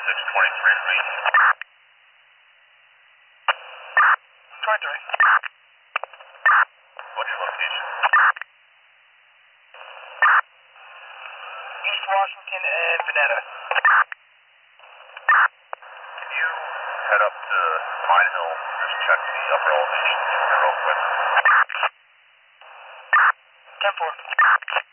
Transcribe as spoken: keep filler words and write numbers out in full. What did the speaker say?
six twenty-three to me. twenty-three. What's your location? East Washington and Veneta. Can you head up to Pine Hill and just check the upper elevations for me real quick? ten four.